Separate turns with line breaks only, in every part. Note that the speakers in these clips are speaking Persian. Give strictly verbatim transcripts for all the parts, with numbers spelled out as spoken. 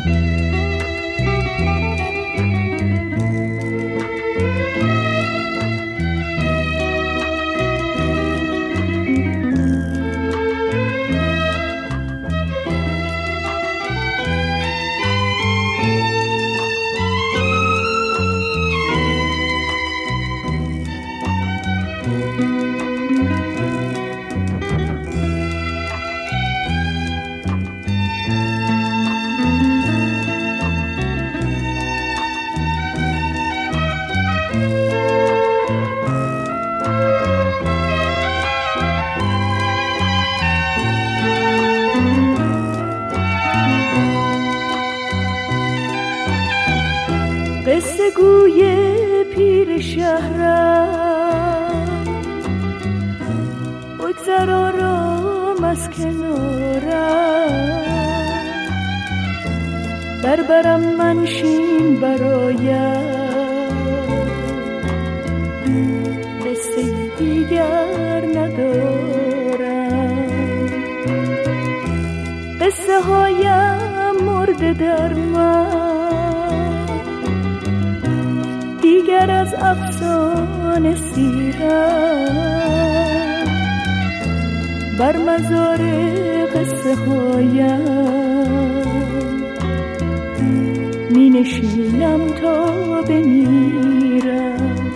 قصه گوی پیر شهرم، بگذر آرام از کنارم، بربرم منشین برایم، قصه دیگر ندارم. قصه هایم مرده در من، دیگر از افسانه سیرم، بر مزار قصه هایم می نشینم تا بمیرم.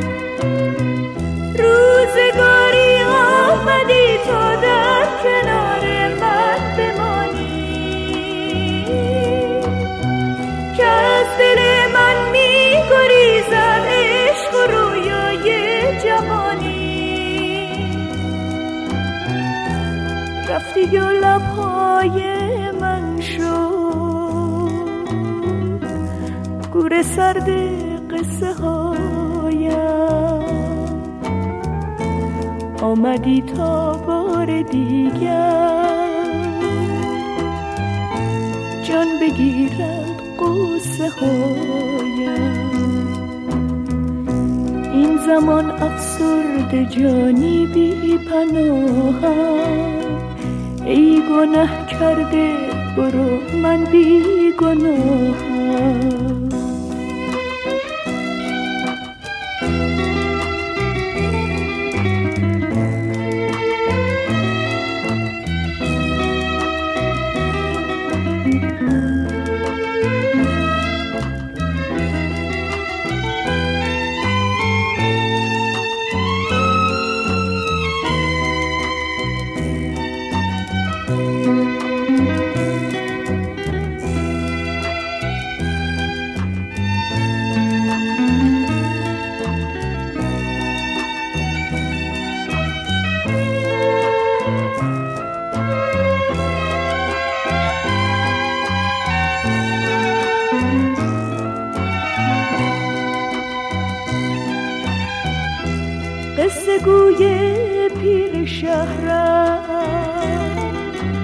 روزگاری آمدی تا در کنار من بمانی، که از دل من می گریزد عشق و رویای جوانی. رفتی و لبهای من شد گور سرد قصه هایم، آمدی تا بار دیگر جان بگیرد قصه هایم. این زمان افسرده جانی بی پناهم، ای گناه کرده برو من بی گناهم. قصه گوی پیر شهرم،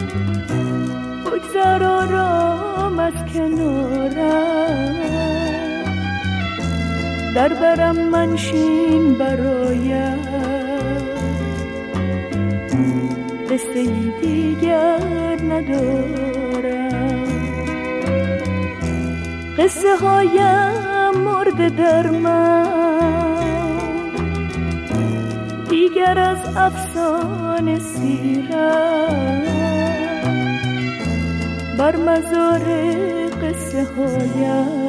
بگذر آرام از کنارم، در برم منشین برایم، قصه دیگر ندارم. قصه هایم مرده در من، دیگر از افسانه سیرم، بر مزار قصه هایم